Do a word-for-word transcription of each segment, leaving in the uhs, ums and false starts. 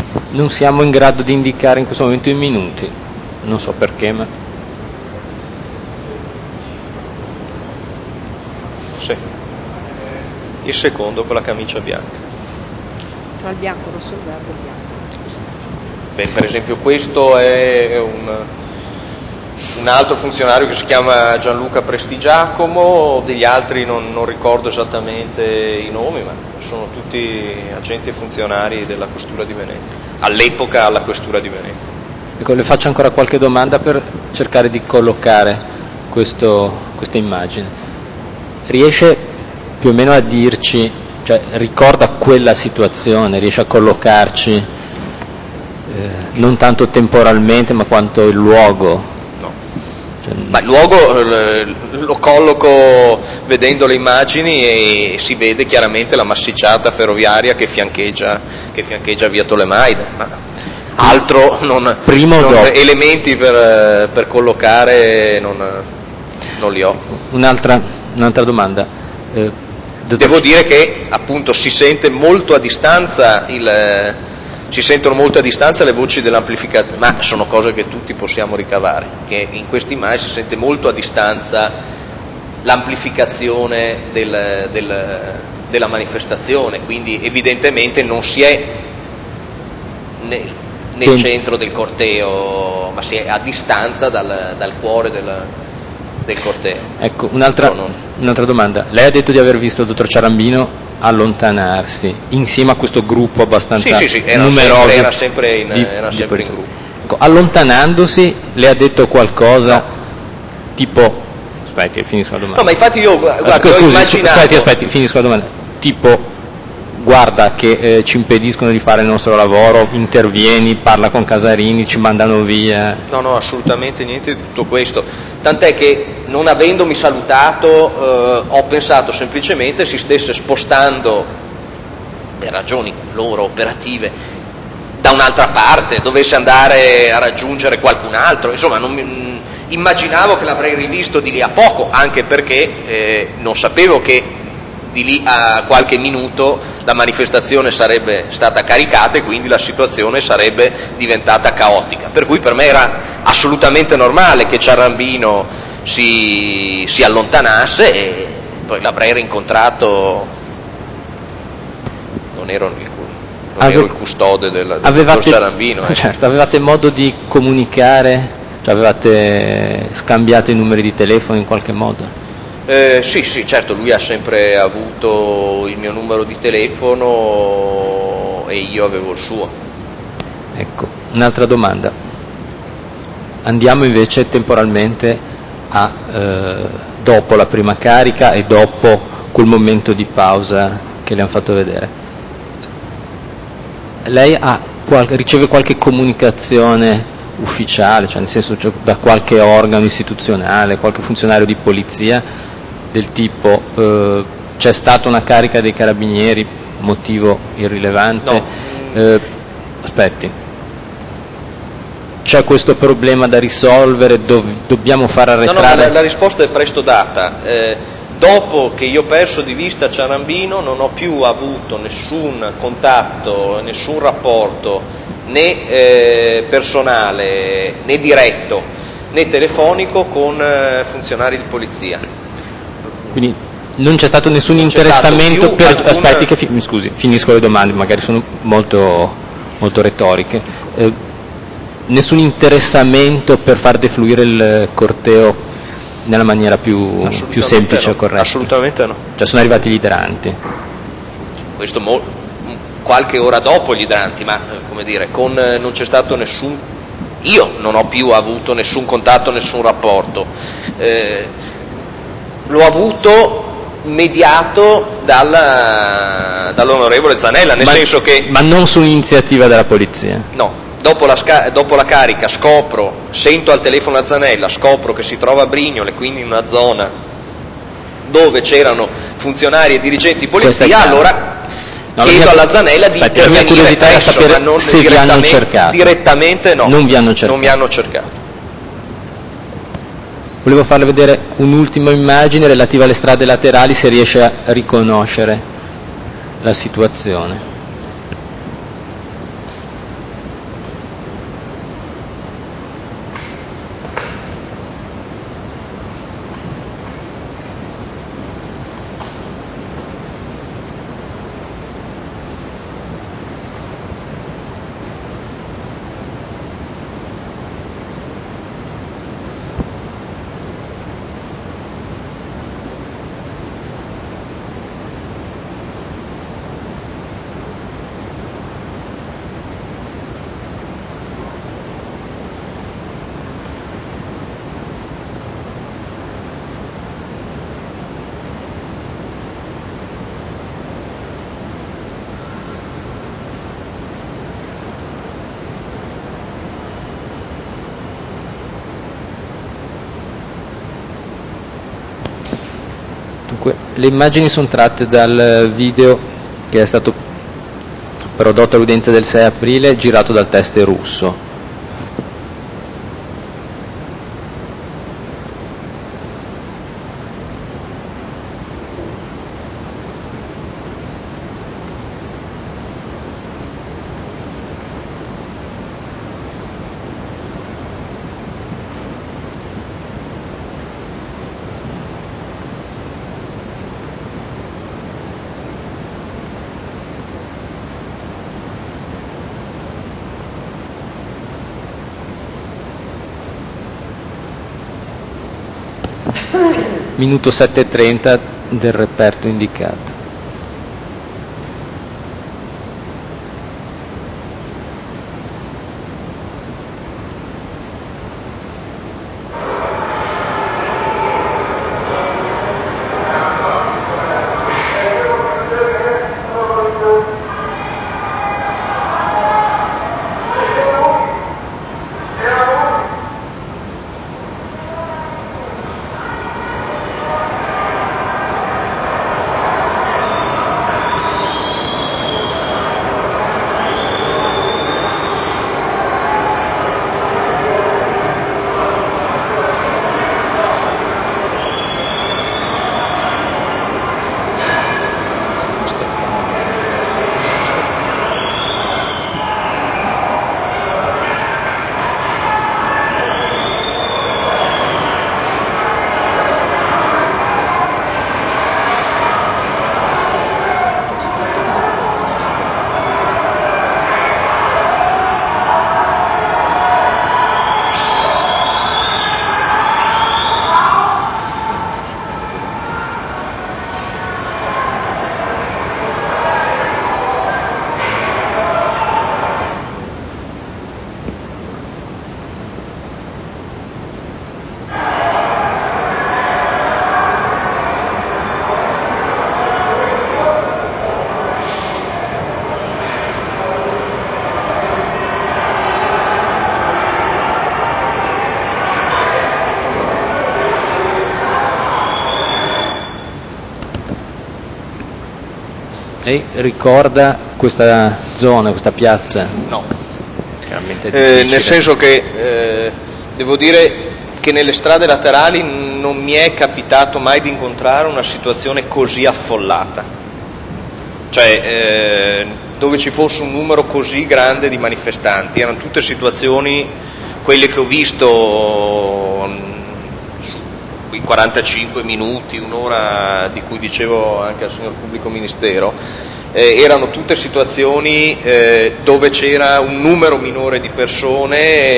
Non siamo in grado di indicare in questo momento i minuti, non so perché, ma... Sì. Il secondo con la camicia bianca. Tra il bianco, rosso, il verde e il bianco. Beh, per esempio questo è un, un altro funzionario che si chiama Gianluca Prestigiacomo, degli altri non, non ricordo esattamente i nomi, ma sono tutti agenti e funzionari della Questura di Venezia, all'epoca alla Questura di Venezia. Ecco, le faccio ancora qualche domanda per cercare di collocare questo, questa immagine. Riesce più o meno a dirci, cioè ricorda quella situazione, riesce a collocarci eh, non tanto temporalmente ma quanto il luogo? No. Cioè, ma il luogo eh, lo colloco vedendo le immagini e si vede chiaramente la massicciata ferroviaria che fiancheggia, che fiancheggia via Tolemaide, ma altro non, Prima non dopo? elementi per, per collocare non, non li ho. Un'altra, un'altra domanda. Eh, Devo dire che appunto si sente molto a distanza il, si sentono molto a distanza le voci dell'amplificazione, ma sono cose che tutti possiamo ricavare, che in questa immagine si sente molto a distanza l'amplificazione del, del, della manifestazione, quindi evidentemente non si è nel, nel centro del corteo, ma si è a distanza dal, dal cuore del, del corteo. Ecco, un'altra, non... un'altra domanda. Lei ha detto di aver visto il dottor Ciarambino allontanarsi insieme a questo gruppo abbastanza sì, sì, sì, era numeroso. Sempre, era sempre in, di, era di sempre in gruppo. Ecco, allontanandosi, le ha detto qualcosa no. tipo... Aspetti, finisco la domanda. No, ma infatti io, guarda, Scusi, ho immaginato... Aspetti, aspetti, finisco la domanda. Tipo... guarda che eh, ci impediscono di fare il nostro lavoro, intervieni, parla con Casarini, ci mandano via. No, no, assolutamente niente di tutto questo. Tant'è che non avendomi salutato eh, ho pensato semplicemente si stesse spostando per ragioni loro operative da un'altra parte, dovesse andare a raggiungere qualcun altro, insomma non mi, mh, immaginavo che l'avrei rivisto di lì a poco, anche perché eh, non sapevo che di lì a qualche minuto la manifestazione sarebbe stata caricata e quindi la situazione sarebbe diventata caotica, per cui per me era assolutamente normale che Ciarambino si, si allontanasse e poi l'avrei rincontrato, non ero il, non Ave- ero il custode del, del avevate, dottor Ciarambino. Eh. Certo, avevate modo di comunicare? Cioè avevate scambiato i numeri di telefono in qualche modo? Eh, sì, sì, certo, lui ha sempre avuto il mio numero di telefono e io avevo il suo. Ecco, un'altra domanda. Andiamo invece temporalmente a eh, dopo la prima carica e dopo quel momento di pausa che le hanno fatto vedere. Lei ha qualche, riceve qualche comunicazione ufficiale, cioè nel senso cioè, da qualche organo istituzionale, qualche funzionario di polizia, del tipo eh, c'è stata una carica dei carabinieri, motivo irrilevante? No. Eh, aspetti. C'è questo problema da risolvere, dov- dobbiamo far arretrare? No, no, la, la risposta è presto data. Eh, dopo che io ho perso di vista Ciarambino non ho più avuto nessun contatto, nessun rapporto né eh, personale, né diretto, né telefonico con eh, funzionari di polizia. Quindi non c'è stato nessun non c'è interessamento stato per... alcuna... Aspetti che fi... mi scusi, finisco le domande, magari sono molto, molto retoriche. Eh, nessun interessamento per far defluire il corteo nella maniera più, più semplice no, o corretta? Assolutamente no. Cioè sono arrivati gli idranti? Questo mo- qualche ora dopo gli idranti, ma come dire, con, non c'è stato nessun... Io non ho più avuto nessun contatto, nessun rapporto. Eh, l'ho avuto mediato dalla, dall'onorevole Zanella, nel ma, senso che... Ma non su iniziativa della polizia? No, dopo la, sca- dopo la carica scopro, sento al telefono la Zanella, scopro che si trova a Brignole, quindi in una zona dove c'erano funzionari e dirigenti di polizia, allora no, chiedo mia, alla Zanella di aspetta, intervenire la mia curiosità presso, è sapere ma non se vi hanno cercato. Direttamente no. Non vi hanno cercato. Non mi hanno cercato. Volevo farle vedere un'ultima immagine relativa alle strade laterali, se riesce a riconoscere la situazione. Dunque, le immagini sono tratte dal video che è stato prodotto all'udienza del sei aprile, girato dal teste russo. Minuto sette e trenta del reperto indicato. Lei ricorda questa zona, questa piazza? No, Chiaramente è eh, difficile. nel senso che eh, devo dire che nelle strade laterali non mi è capitato mai di incontrare una situazione così affollata, cioè eh, dove ci fosse un numero così grande di manifestanti. Erano tutte situazioni, quelle che ho visto su quei quarantacinque minuti, un'ora di cui dicevo anche al signor pubblico ministero, eh, erano tutte situazioni eh, dove c'era un numero minore di persone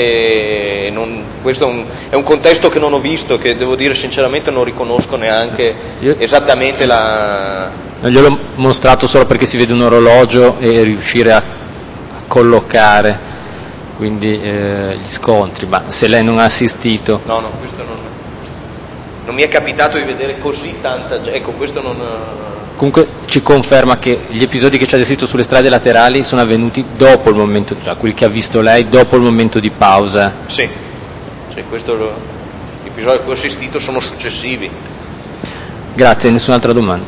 e non, questo è un, è un contesto che non ho visto, che devo dire sinceramente non riconosco neanche Io... esattamente la... Non gliel'ho mostrato solo perché si vede un orologio e riuscire a, a collocare quindi eh, gli scontri, ma se lei non ha assistito... No, no, questo non... non mi è capitato di vedere così tanta gente, ecco, questo non... Comunque ci conferma che gli episodi che ci ha descritto sulle strade laterali sono avvenuti dopo il momento, cioè quelli che ha visto lei, dopo il momento di pausa. Sì, sì, questo lo... gli episodi a cui ho assistito sono successivi. Grazie, nessun'altra domanda.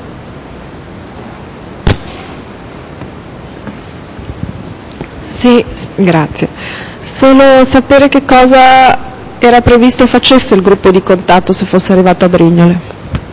Sì, grazie. Solo sapere che cosa era previsto facesse il gruppo di contatto se fosse arrivato a Brignole.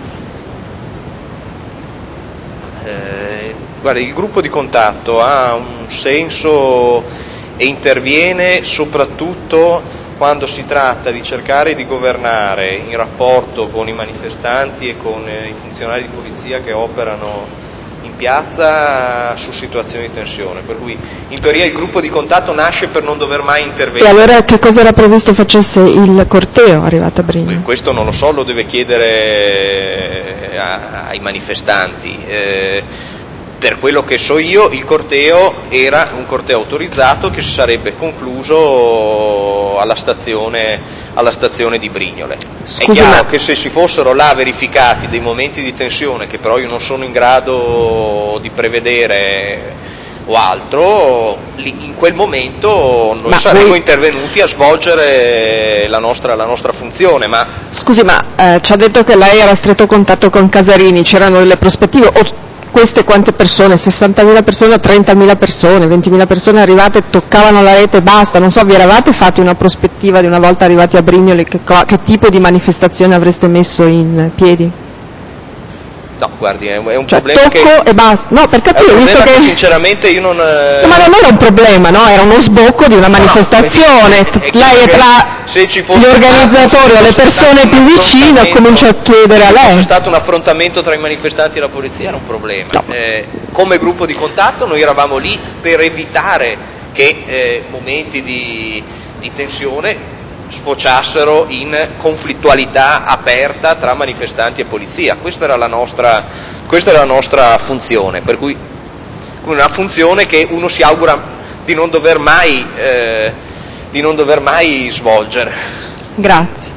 Eh, guarda, il gruppo di contatto ha un senso e interviene soprattutto quando si tratta di cercare di governare in rapporto con i manifestanti e con i funzionari di polizia che operano in piazza su situazioni di tensione, per cui in teoria il gruppo di contatto nasce per non dover mai intervenire. E allora che cosa era previsto facesse il corteo arrivato a Brignole? Questo non lo so, lo deve chiedere a, ai manifestanti. Eh, per quello che so io, il corteo era un corteo autorizzato che si sarebbe concluso alla stazione, alla stazione di Brignole. Scusi, è chiaro ma... che se si fossero là verificati dei momenti di tensione che però io non sono in grado di prevedere o altro, lì, in quel momento noi ma saremmo voi... intervenuti a svolgere la nostra, la nostra funzione. Ma scusi, ma eh, ci ha detto che lei era a stretto contatto con Casarini, c'erano delle prospettive? O queste quante persone? sessantamila persone, trentamila persone, ventimila persone arrivate, toccavano la rete e basta? Non so, vi eravate fatti una prospettiva di una volta arrivati a Brignoli che, che tipo di manifestazione avreste messo in piedi? no, guardi, è un Cioè, problema tocco che... e basta. No, per capire, visto che... che sinceramente io non... No, ma non era un problema, no? Era uno sbocco di una manifestazione. No, no, è lei è tra gli organizzatori o le persone più vicine e comincio a chiedere a lei. Se c'è stato un affrontamento tra i manifestanti e la polizia era un problema. No. Eh, come gruppo di contatto noi eravamo lì per evitare che eh, momenti di, di tensione sfociassero in conflittualità aperta tra manifestanti e polizia. Questa era la nostra, questa era la nostra funzione, per cui una funzione che uno si augura di non dover mai, eh, di non dover mai svolgere. Grazie.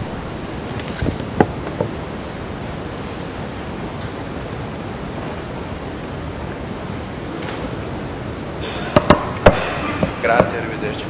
Grazie, arrivederci.